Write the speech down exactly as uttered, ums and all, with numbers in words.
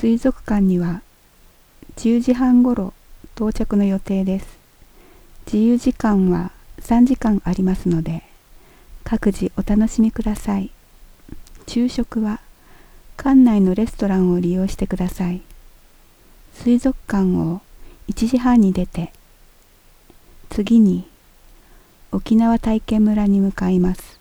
水族館にはじゅうじはんごろ到着の予定です。自由時間はさんじかんありますので、各自お楽しみください。昼食は館内のレストランを利用してください。水族館をいちじはんに出て、次に沖縄体験村に向かいます。